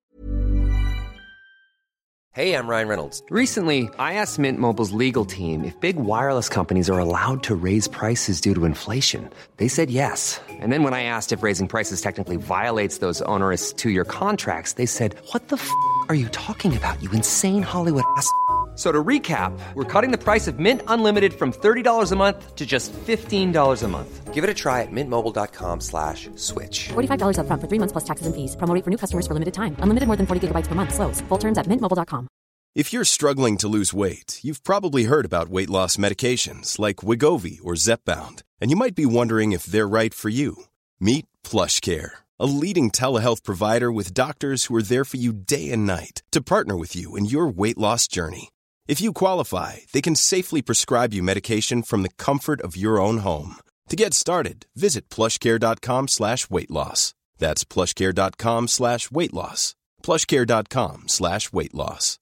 Hey, I'm Ryan Reynolds. Recently, I asked Mint Mobile's legal team if big wireless companies are allowed to raise prices due to inflation. They said yes. And then when I asked if raising prices technically violates those onerous two-year contracts, they said, "What the f*** are you talking about, you insane Hollywood ass?" So to recap, we're cutting the price of Mint Unlimited from thirty dollars a month to just fifteen dollars a month. Give it a try at mintmobile.com slash switch. forty-five dollars up front for three months plus taxes and fees. Promo rate for new customers for limited time. Unlimited more than forty gigabytes per month. Slows full terms at mint mobile dot com. If you're struggling to lose weight, you've probably heard about weight loss medications like Wegovy or Zepbound, and you might be wondering if they're right for you. Meet PlushCare, a leading telehealth provider with doctors who are there for you day and night to partner with you in your weight loss journey. If you qualify, they can safely prescribe you medication from the comfort of your own home. To get started, visit plushcare.com slash weight loss. That's plushcare.com slash weight loss. plushcare.com slash weight loss.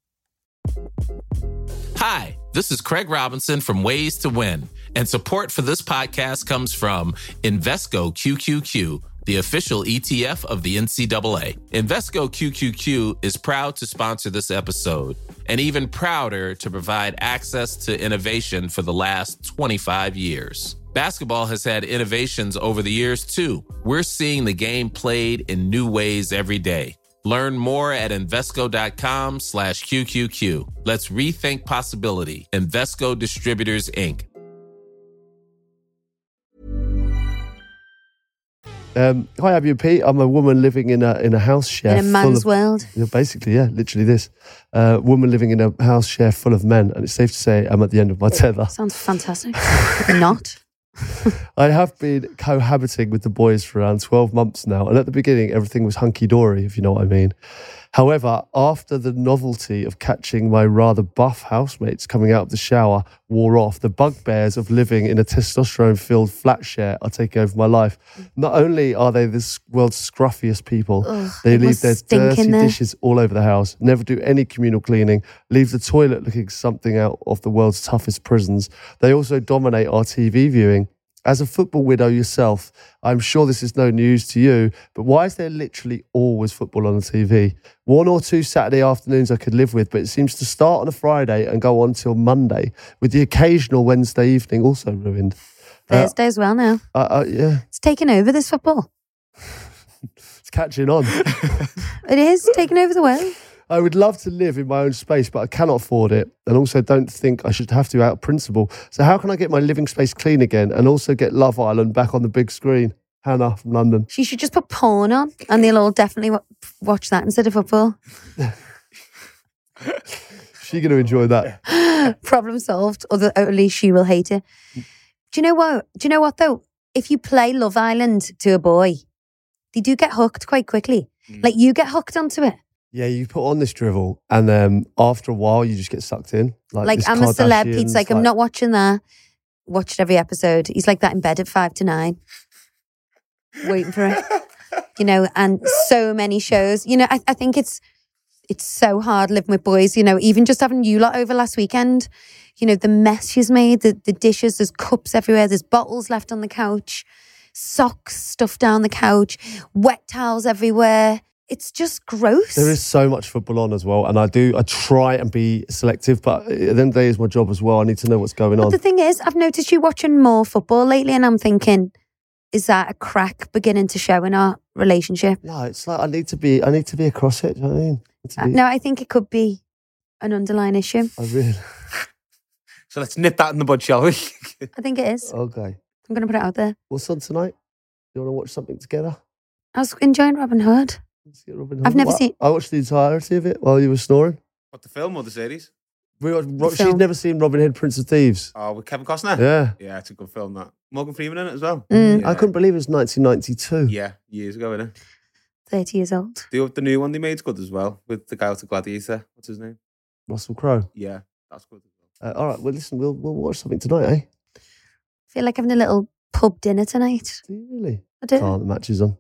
Hi, this is Craig Robinson from Ways to Win, and support for this podcast comes from Invesco Q Q Q, the official E T F of the N C double A. Invesco Q Q Q is proud to sponsor this episode, and even prouder to provide access to innovation for the last twenty-five years. Basketball has had innovations over the years, too. We're seeing the game played in new ways every day. Learn more at Invesco.com slash QQQ. Let's rethink possibility. Invesco Distributors, Incorporated. Um, hi, Abby and Pete. I'm a woman living in a in a house share. In a man's of, world. Yeah, basically, yeah, literally this. Uh, woman living in a house share full of men. And it's safe to say I'm at the end of my tether. Sounds fantastic. Not. I have been cohabiting with the boys for around twelve months now. And at the beginning, everything was hunky-dory, if you know what I mean. However, after the novelty of catching my rather buff housemates coming out of the shower wore off, the bugbears of living in a testosterone-filled flat share are taking over my life. Not only are they the world's scruffiest people, Ugh, they it leave must their stink dirty in there. dishes all over the house, never do any communal cleaning, leave the toilet looking something out of the world's toughest prisons. They also dominate our T V viewing. As a football widow yourself, I'm sure this is no news to you, but why is there literally always football on the T V? One or two Saturday afternoons I could live with, but it seems to start on a Friday and go on till Monday, with the occasional Wednesday evening also ruined. Thursday as well now. Uh, uh, yeah, It's taken over this football. it's catching on. It is taking over the world. I would love to live in my own space, but I cannot afford it, and also don't think I should have to out of principle. So how can I get my living space clean again and also get Love Island back on the big screen? Hannah from London. She should just put porn on and they'll all definitely wa- watch that instead of football. She's going to enjoy that. Problem solved, or, the, or at least she will hate it. Do you know what? Do you know what though? If you play Love Island to a boy, they do get hooked quite quickly. Mm. Like you get hooked onto it. Yeah, you put on this drivel, and um, after a while, you just get sucked in. Like, Like, I'm a celeb. Kardashians, Pete's like, I'm not watching that. Watched every episode. He's like that in bed at five to nine, waiting for it. You know, and so many shows. You know, I, I think it's it's so hard living with boys. You know, even just having you lot over last weekend. You know, the mess she's made, the, the dishes, there's cups everywhere, there's bottles left on the couch, socks stuffed down the couch, wet towels everywhere. It's just gross. There is so much football on as well, and I do. I try and be selective, but at the end of the day, it's my job as well. I need to know what's going But on. the thing is, I've noticed you watching more football lately, and I'm thinking, is that a crack beginning to show in our relationship? No, it's like I need to be. I need to be across it. Do you know what I mean? I need to Uh, be- No, I think it could be an underlying issue. I really. So let's nip that in the bud, shall we? I think it is. Okay. I'm going to put it out there. What's on tonight? You want to watch something together? I was enjoying Robin Hood. Let's get Robin I've Hood. never What? seen- I watched the entirety of it while you were snoring. What, the film or the series? We watched, Ro- she's film. never seen Robin Hood, Prince of Thieves. Oh, with Kevin Costner? Yeah. Yeah, it's a good film, that. Morgan Freeman in it as well. Mm. Yeah. I couldn't believe it was nineteen ninety-two. Yeah, years ago, innit? thirty years old. The, the new one they made's good as well, with the guy with the gladiator. What's his name? Russell Crowe. Yeah, that's good as well. Uh, all right. Well, listen, we'll we'll watch something tonight, eh? I feel like having a little pub dinner tonight. Do you really? I do. Can't. The match is on.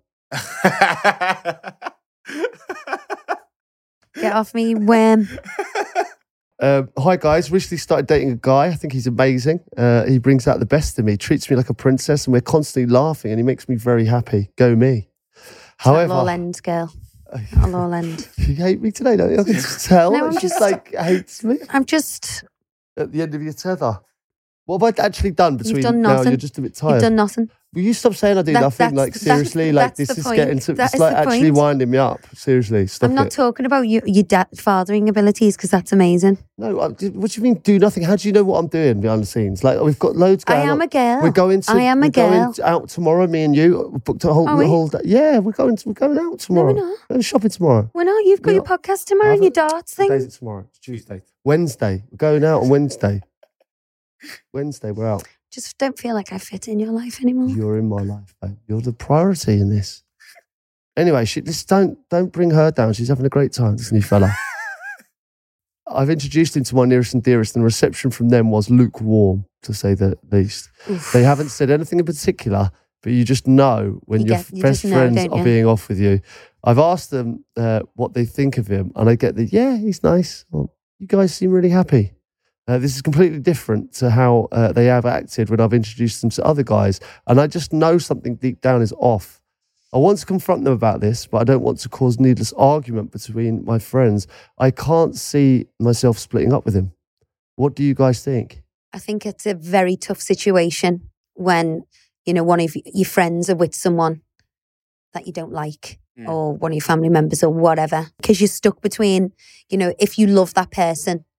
Get off me, worm. Um, hi guys, recently started dating a guy. I think he's amazing. Uh, he brings out the best in me, treats me like a princess, and we're constantly laughing, and he makes me very happy. Go me. That'll However, all end, girl. That'll all end. you hate me today, don't you? I can just tell. No, I'm She's just- like hates me I'm just, at the end of your tether. What have I actually done between done now? nothing. You're just a bit tired. you've done nothing. Will you stop saying I do That- nothing? that's- Like that's- seriously, like that's this the is point. getting to. That It's is like the actually point. winding me up. Seriously, stop I'm not it. talking about you, your da- fathering abilities because that's amazing. No, I, what do you mean do nothing? How do you know what I'm doing behind the scenes? Like we've got loads I going on. am a girl. We're going to. I am a we're going girl. to- out tomorrow. Me and you we booked a whole, Are the we? whole day. Yeah, we're going. To, we're going out tomorrow. we're not. Going shopping tomorrow. Well, no, you've got We're your not- podcast tomorrow and your Haven't- darts What day is thing. it tomorrow? It's Tuesday. Wednesday. We're going out on Wednesday. Wednesday, we're out. Just don't feel like I fit in your life anymore. You're in my life, babe. You're the priority in this. Anyway, she, just don't don't bring her down. She's having a great time, this new fella. I've introduced him to my nearest and dearest, and the reception from them was lukewarm, to say the least. Oof. They haven't said anything in particular, but you just know when You your get- you best just know, friends don't are you? being off with you. I've asked them uh, what they think of him, and I get the, yeah, he's nice. Well, you guys seem really happy. Uh, this is completely different to how uh, they have acted when I've introduced them to other guys. And I just know something deep down is off. I want to confront them about this, but I don't want to cause needless argument between my friends. I can't see myself splitting up with him. What do you guys think? I think it's a very tough situation when, you know, one of your friends are with someone that you don't like Mm. or one of your family members or whatever, because you're stuck between, you know, if you love that person,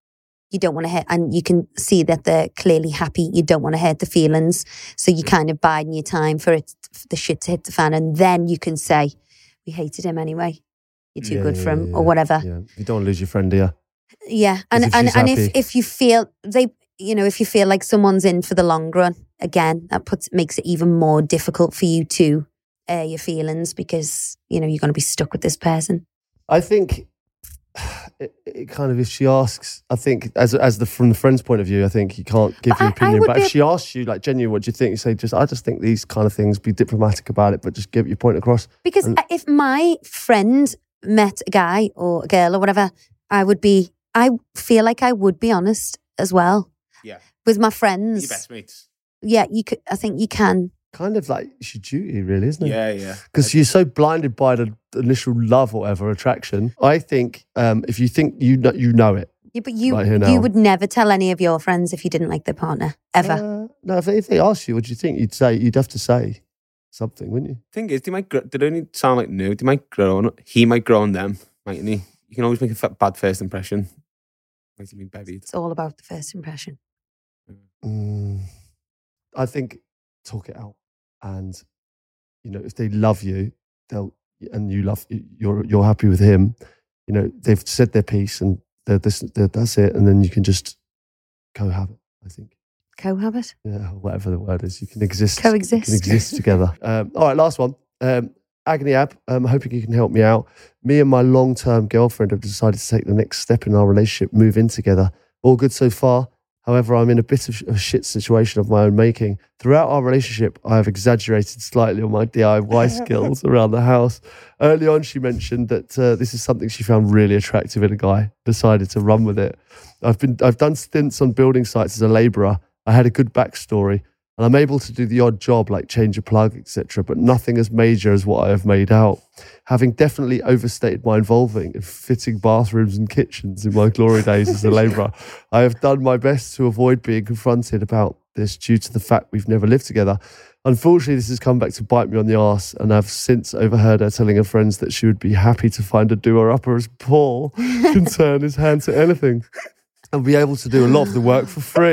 you don't want to hurt, and you can see that they're clearly happy. You don't want to hurt the feelings. So you kind of biding your time for it, for the shit to hit the fan. And then you can say, we hated him anyway. You're too Yeah, good yeah, for him yeah, or whatever. Yeah. You don't want to lose your friend, do you? Yeah. And, if and, she's and if, happy. if you feel they, you know, if you feel like someone's in for the long run, again, that puts, makes it even more difficult for you to air your feelings because, you know, you're going to be stuck with this person. I think it, it kind of, if she asks, I think as as the from the friend's point of view, I think you can't give But your I- I opinion. would But be if a- she asks you, like, genuinely, what do you think? You say, just, I just think these kind of things, be diplomatic about it, but just give your point across. Because And- if my friend met a guy or a girl or whatever, I would be, I feel like I would be honest as well. Yeah. With my Your friends. best mates. Yeah, you could, I think you can. Kind of like it's your duty, really, isn't it? Yeah, yeah. Because you're so blinded by the initial love or whatever, attraction. I think um, if you think you know, you know it. Yeah, but you Right here now. you would never tell any of your friends if you didn't like their partner, ever. Uh, no, if, if they ask you, what do you think? You'd say, you'd have to say something, wouldn't you? Thing is, they might grow, they don't need to sound like new. They might grow on he might grow on them, mightn't he? You can always make a f- bad first impression. Might have been bevied. It's all about the first impression. Mm, I think talk it out, and you know, if they love you, they'll and you love you're you're happy with him. You know, they've said their piece, and they're, this, they're, that's it. And then you can just cohabit. I think. Cohabit? Yeah, whatever the word is, you can exist. Coexist. You can exist together. Um, all right, last one. Um, Agony Ab, I'm hoping you can help me out. Me and my long-term girlfriend have decided to take the next step in our relationship, move in together. All good so far. However, I'm in a bit of a shit situation of my own making. Throughout our relationship, I have exaggerated slightly on my D I Y skills around the house. Early on, she mentioned that uh, this is something she found really attractive in a guy. Decided to run with it. I've been I've done stints on building sites as a labourer. I had a good backstory, and I'm able to do the odd job like change a plug, et cetera, but nothing as major as what I have made out. Having definitely overstated my involving in fitting bathrooms and kitchens in my glory days as a labourer, I have done my best to avoid being confronted about this due to the fact we've never lived together. Unfortunately, this has come back to bite me on the arse, and I've since overheard her telling her friends that she would be happy to find a doer-upper as Paul can turn his hand to anything and be able to do a lot of the work for free.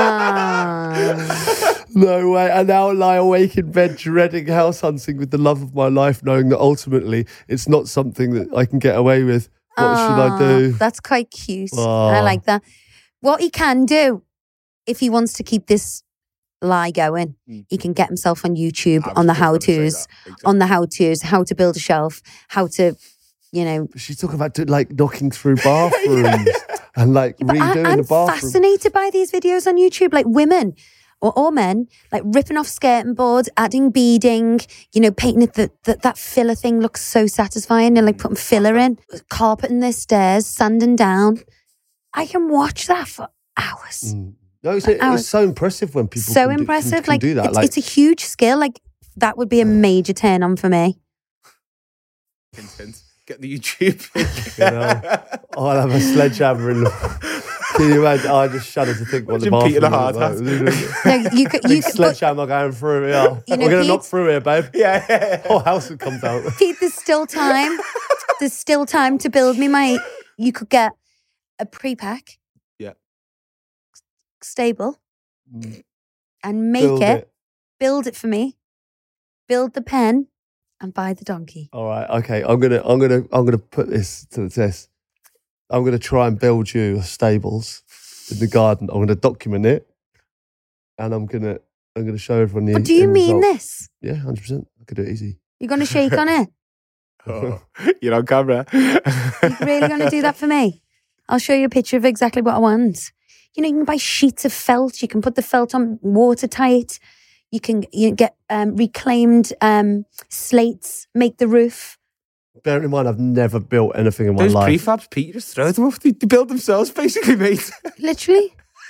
Ah. No way. I now lie awake in bed dreading house hunting with the love of my life, knowing that ultimately it's not something that I can get away with. What should I Ah, do? That's quite cute. Ah. I like that. What he can do, if he wants to keep this lie going, Mm. he can get himself on YouTube I was on the just gonna say how-tos, that, exactly. on the how-tos, how to build a shelf, how to, you know. She's talking about do, like knocking through bathrooms and like But I, redoing I'm the bathroom. fascinated by these videos on YouTube, like women or, or men, like ripping off skirting boards, adding beading, you know, painting it. That that that filler thing looks so satisfying, and like putting filler in, carpeting their stairs, sanding down. I can watch that for hours. Mm. No, it's, it's Hours. so impressive when people So can do- impressive. can, can like, do that. It's, like, it's a huge skill. Like that would be a major turn on for me. Hint, hint. Get the YouTube. you know, I'll have a sledgehammer in the... Can you imagine? I just shudder to think what the Imagine Peter bathroom the is Hard like. No, you could, you Big could, but sledgehammer going through here. You know, We're going to Pete- knock through here, babe. yeah, yeah. Whole house would come down. Pete, there's still time. There's still time to build me my. You could get a pre-pack. Yeah. Stable. Mm. And make Build it, build it for me, build the pen, and buy the donkey. All right, okay. I'm gonna, I'm gonna, I'm gonna put this to the test. I'm gonna try and build you stables in the garden. I'm gonna document it, and I'm gonna, I'm gonna show everyone the. But do you end mean result. this? Yeah, one hundred percent. I could do it easy. You're going to shake on it? Oh, you're on camera. You're really going to do that for me? I'll show you a picture of exactly what I want. You know, you can buy sheets of felt. You can put the felt on watertight. You can you get um, reclaimed um, slates, make the roof. Bearing in mind, I've never built anything in my Those life. prefabs, Pete, you just throw them off. They, they build themselves, basically, mate. Literally.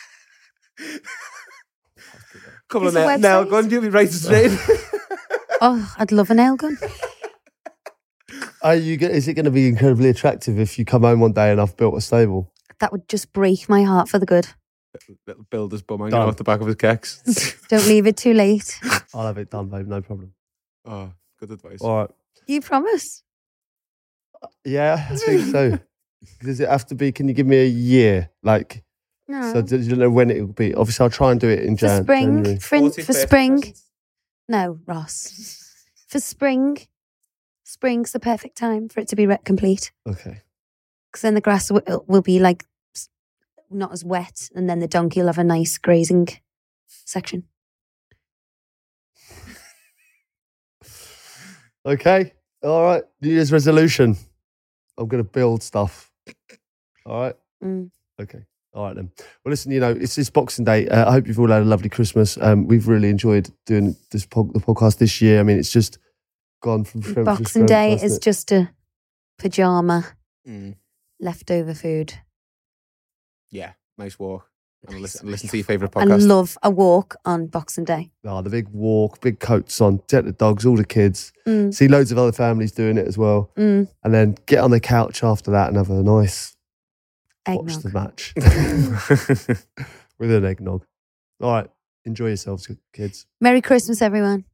Couple Is of the nail, nail website? guns, you'll be right straight. Oh, I'd love a nail gun. Are you? go- Is it going to be incredibly attractive if you come home one day and I've built a stable? That would just break my heart for the good. Little builder's bum hanging Done. off the back of his kecks. Don't leave it too late. I'll have it done, babe. No problem. Oh, good advice. All right. You promise? Yeah, I think so. Does it have to be? Can you give me a year? Like, No. So did you don't know when it will be? Obviously, I'll try and do it in For Jan- spring, January. for, forty, for thirty spring. presents? No, Ross. For spring, spring's the perfect time for it to be re- complete. Okay. Because then the grass w- will be like s- not as wet, and then the donkey will have a nice grazing section. Okay. All right. New Year's resolution. I'm going to build stuff. All right. Mm. Okay. All right then. Well, listen, you know, it's this Boxing Day. Uh, I hope you've all had a lovely Christmas. Um, we've really enjoyed doing this po- the podcast this year. I mean, it's just gone from strength to Boxing strength, Day hasn't is it? just a pajama, Mm. leftover food. Yeah, nice walk. And listen, and listen to your favourite I podcast. love a walk on Boxing Day. Oh, the big walk, big coats on, get the dogs, all the kids. Mm. See loads of other families doing it as well. Mm. And then get on the couch after that and have a nice watch Eggnog. the match with an eggnog. All right. Enjoy yourselves, kids. Merry Christmas, everyone.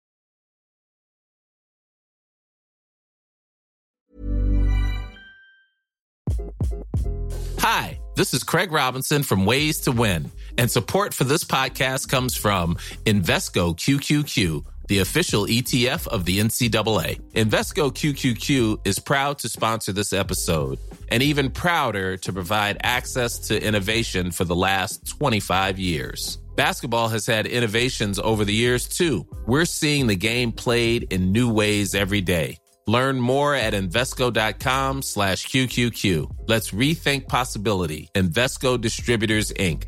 Hi, this is Craig Robinson from Ways to Win, and support for this podcast comes from Invesco Q Q Q, the official E T F of the N C double A. Invesco Q Q Q is proud to sponsor this episode, and even prouder to provide access to innovation for the last twenty-five years. Basketball has had innovations over the years, too. We're seeing the game played in new ways every day. Learn more at Invesco.com slash QQQ. Let's rethink possibility. Invesco Distributors, Incorporated.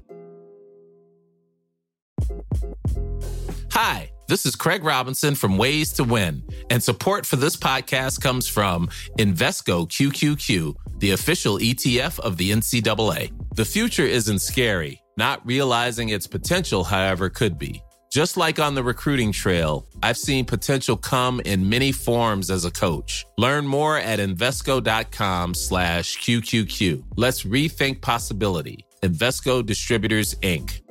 Hi, this is Craig Robinson from Ways to Win, and support for this podcast comes from Invesco Q Q Q, the official E T F of the N C double A. The future isn't scary. Not realizing its potential, however, could be. Just like on the recruiting trail, I've seen potential come in many forms as a coach. Learn more at Invesco.com slash QQQ. Let's rethink possibility. Invesco Distributors, Incorporated.